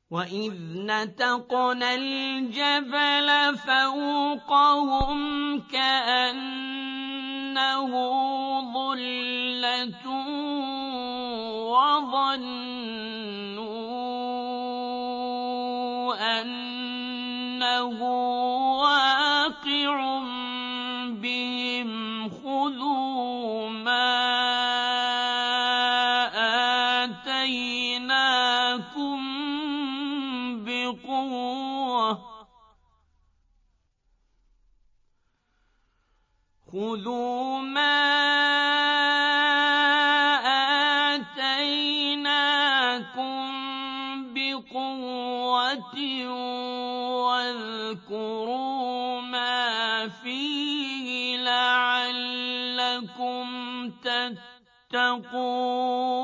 وَإِذْ نَتَقْنَا الْجَبَلَ فَوْقَهُمْ كَأَنَّهُ ظُلَّةٌ وَظَنُّوا أَنَّهُ وَاقِعٌ بِهِمْ خُذُوا مَا آتَيْنَاكُم بِقُوَّةٍ وَاذْكُرُوا مَا فِيهِ لَعَلَّكُمْ تَتَّقُونَ